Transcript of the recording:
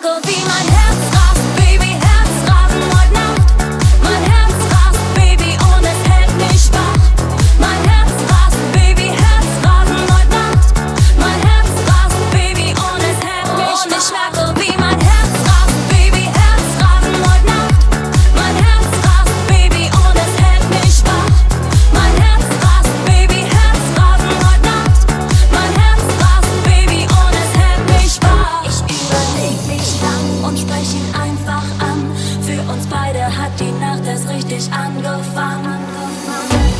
merke, wie mein Herz rast, Baby, Herzrasen heute Nacht. Mein Herz rast, Baby, und es hält mich wach. Mein Herz rast, Baby, Herzrasen heute Nacht. Mein Herz rast, Baby, und es hält mich wach. Und ich merke, wie mein Herz rast, Baby, Herzrasen heute Nacht. Mein Herz rast, Baby, und es hält mich wach. Mein Herz rast, Baby, Herzrasen heute Nacht. Mein Herz rast, Baby, und es hält mich wach. Ich überleg nicht lang und sprech ihn einfach an. Für uns beide hat die Nacht erst richtig angefangen.